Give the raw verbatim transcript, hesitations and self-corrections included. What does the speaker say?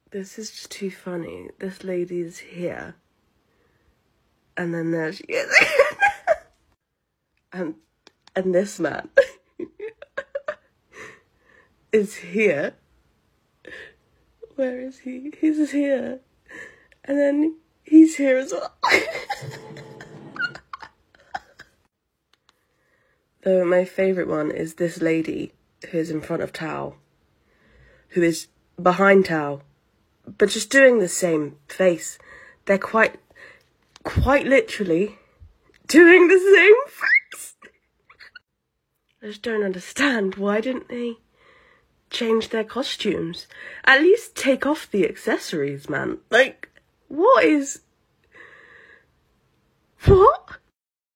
This is just too funny. This lady's here. And then there she is. and and this man is here. Where is he? He's here. And then he's here as well. Though my favourite one is this lady who is in front of Tao, who is behind Tao, but just doing the same face. They're quite, quite literally doing the same face. I just don't understand. Why didn't they change their costumes? At least take off the accessories, man. Like, what is... What?